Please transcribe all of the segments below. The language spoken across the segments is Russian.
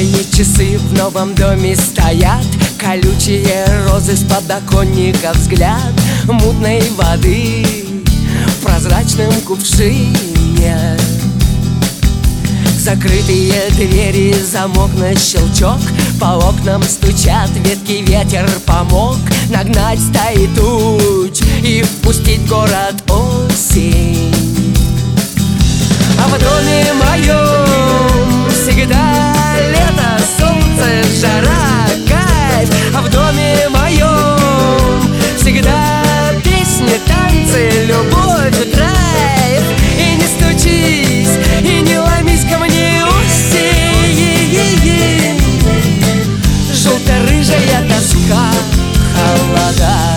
Настольные часы в новом доме стоят, колючие розы с подоконника, взгляд мутной воды в прозрачном кувшине. Закрытые двери, замок на щелчок, по окнам стучат ветки, ветер помог нагнать стаи туч и впустить в город осень. А в доме моем всегда лето, солнце, жара, кайф. А в доме моем всегда песни, танцы, любовь, драйв. И не стучись, и не ломись ко мне, осень. Желто-рыжая тоска, холода.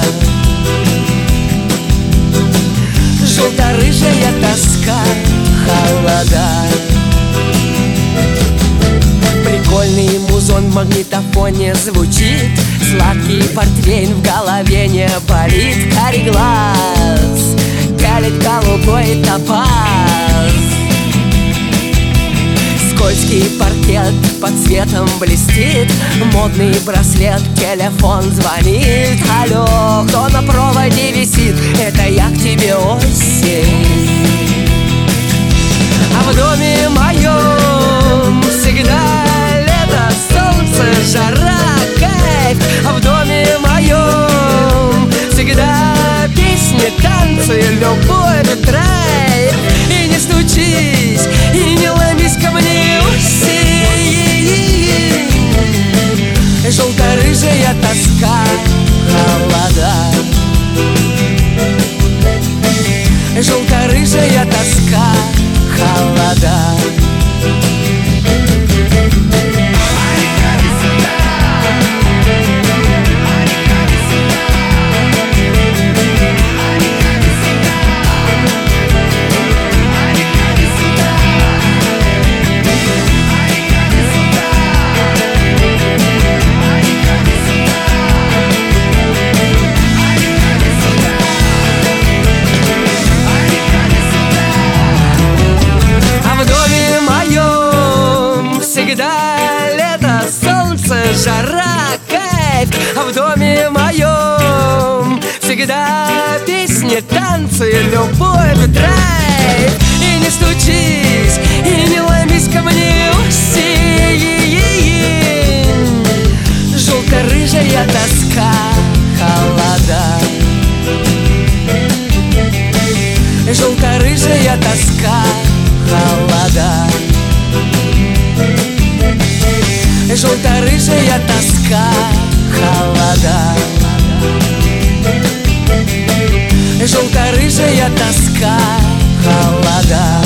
Желто-рыжая тоска, холода. Прикольный музон в магнитофоне звучит, сладкий портвейн в голове не болит. Карий глаз пялит голубой топаз. Скользкий паркет под светом блестит, модный браслет, телефон звонит. Алло, кто на проводе висит? Это я к тебе, осень. А в доме моем всегда лето, солнце, жара, кайф. А в доме моем всегда песни, танцы, любовь, драйв. И не стучись, и не ломись ко мне, осень. Желто-рыжая тоска, холода. Желто-рыжая тоска, холода. Всегда лето, солнце, жара, кайф. А в доме моем всегда песни, танцы, любовь, драйв. И не стучись, и не ломись ко мне, осень. Желто-рыжая тоска, холода. Желто-рыжая тоска, холода. Желто-рыжая тоска, холода. Желто-рыжая тоска, холода.